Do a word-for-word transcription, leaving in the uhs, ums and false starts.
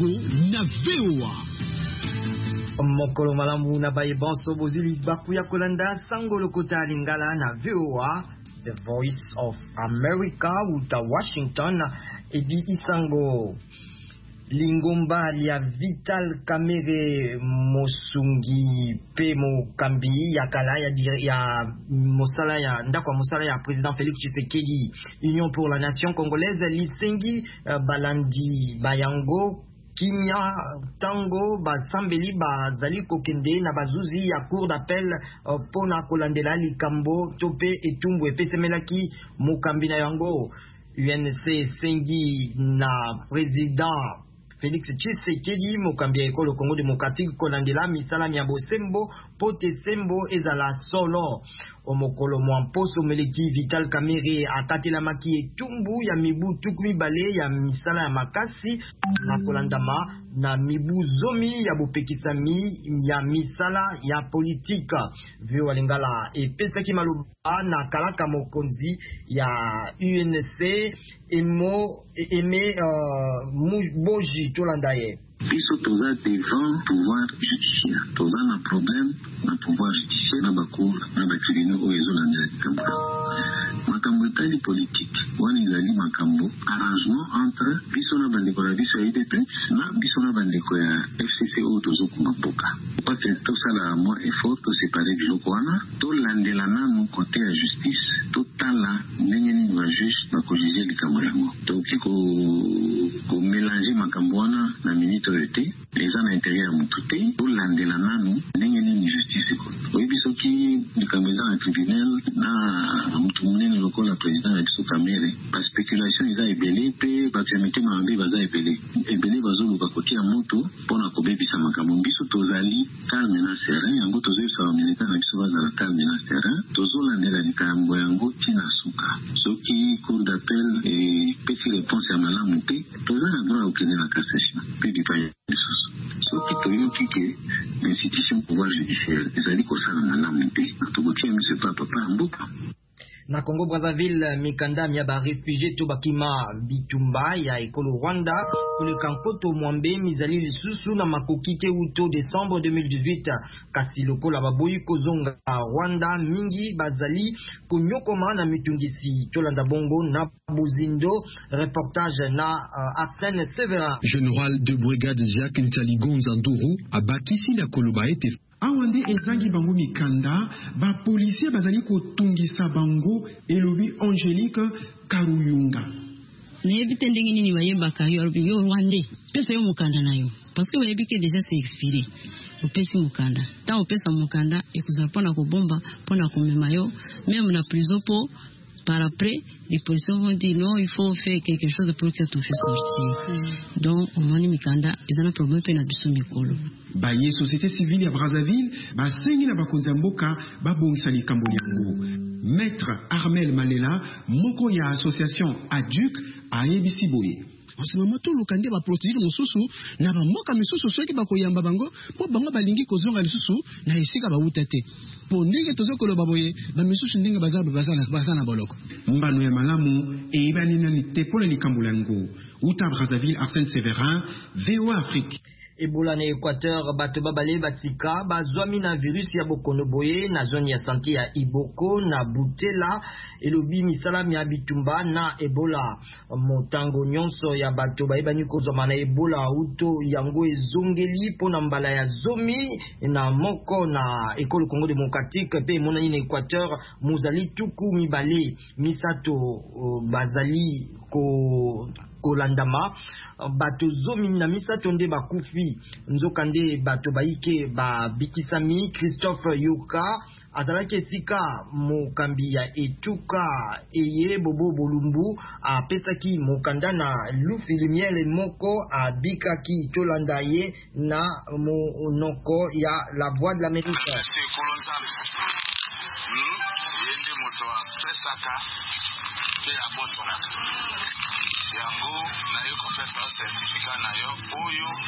Lelo na V O A. Mokolo malamu na baye bonso bozuli bakuya kolanda sango lokota lingala na V O A, The Voice of America uta Washington edi isango lingomba lia Vital Kamerhe Mosungi pe mokambi ya kala ya, ya mosala ya ndakwa mosala ya président Félix Tshisekedi. Union pour la Nation Congolaise lisengi uh, balandi bayango Kimia tango basambeli bazali kokende na bazuzi ya cour d'appel uh, pona kolandela likambo tope etumbu epesemelaki mokambi na yango. U N C sengi na président Félix Tshisekedi mokambi ya ekolo Congo démocratique kolandela misala mia bosembo pote sembo ezala solo. Omokolo mwamposo meleki Vital Kamerhe akatela maki etumbu ya mibu tukumi bale ya misala ya makasi na kolandama na mibu zomi ya bopekisami ya misala ya politika. Vio walingala epesaki maloba na kalaka mokonzi ya U N C emo eme uh, boji tolandaye. Biso toza devant pouvoir judiciaire. Toza na problème na pouvoir judiciaire na bacour na batribunaux oyo ezolandela likambo. Makambo etali politique wana ezali makambo arrangement entre biso na bandeko na biso ya U D P S na biso na bandeko ya F C C oyo tozokunga mboka. Parce que tosala mwa effort tosepare biloko wana tolandela nanu kote ya justice totala ndenge nini bajuge bakojuge likambo yango. Tokoki komélanger makambo wana na minute oyo te eza na intérêt ya motu te tolandela nanu ndenge nini justice ekolo. Oyebi soki likambo eza na tribunal na motu monene lokola président ya biso Kamerhe baspéculation eza ebele mpe bato ya mitema mabe baza ebele ebele bazoluka kotia moto mpona kobebisa makambo. Biso tozali calme na serein yango tozoyebisa bamilita na biso bazala calme na serein tozolandela likambo yango ntina suka. Soki cour d'appel epesi réponse ya malamu te toza na droit okende na cassation mpe bipai lisusu. Soki toyoki ke institution pouvoir judiciaire ezali kosala malamu te tokotia miso epa papa ya mboka. Na Congo Brazzaville mikanda mia ba réfugié to bakima bitumba ya ekolo Rwanda kuleka nkoto mwambe mizali lisusu na makoki te uto décembre deux mille dix-huit kasi lokola baboyi kozonga Rwanda mingi bazali kunyokoma na mitungisi tolanda bongo na bozindo. Reportage na uh, Arsène Severin. Général de brigade Jacques Ntaligonza Nduru abakisi na koloba ete awande ezangi bango mikanda ba policier bazali kotungisa bango elobi Angélique Karuyunga. Neyebi tendenge nini bayebaka yo yo Rwande pesa yo mukanda nayo parce que bayebi ke déjà c'est expiré opesi mukanda ta opesa mukanda ekuzala pona ko bomba pona ko mema yo même na prison po. Par après, les policiers vont dire non, il faut faire quelque chose pour que tout fasse sortir. Mm. Donc, au moment où Mikanda, ils ont un problème pour n'abusser Mikolo. Baye société civile à Brazzaville, ba sengi na bakonza mboka ba bongisa likambo yango. Maître Armel Malela, moko ya association Aduc a yebisi boye. En ce moment, tout le monde va protéger mon sousou, n'a pas moka mes sousou, ceux qui va koyamba bango, pour bango balingi kozonga les sousou, na esika ba utete. Pour ndenge tozo ko lobaboye, ba mes sousou ndenge bazaba bazana bazana boloko. Mbano ya malamu e ibani na litepole likambo lango. Uta Brazzaville, Arsène Severin, V O A Afrique. Ebola na Équateur bato babale batika bazwami na virus ya bokono boye na zone ya santé ya Iboko na Butela elobi misala ya bitumba na Ebola motango nyonso ya bato bayebani kozoma na Ebola uto yango ezongeli pona mbala ya zomi na moko na ekolo Congo démocratique pe monani na Équateur muzali tuku mibale misato uh, bazali ko kolandama bato zomi na misato nde bakufi nzokande bato baike ba bikisami. Christophe Yoka azalaki esika mokambi ya etuka eye bobo bolumbu apesaki mokanda na lufi lumiere moko abikaki tolanda ye na monoko ya La Voix de l'Amérique. Yango na yo ko pesa certificat na yo oyo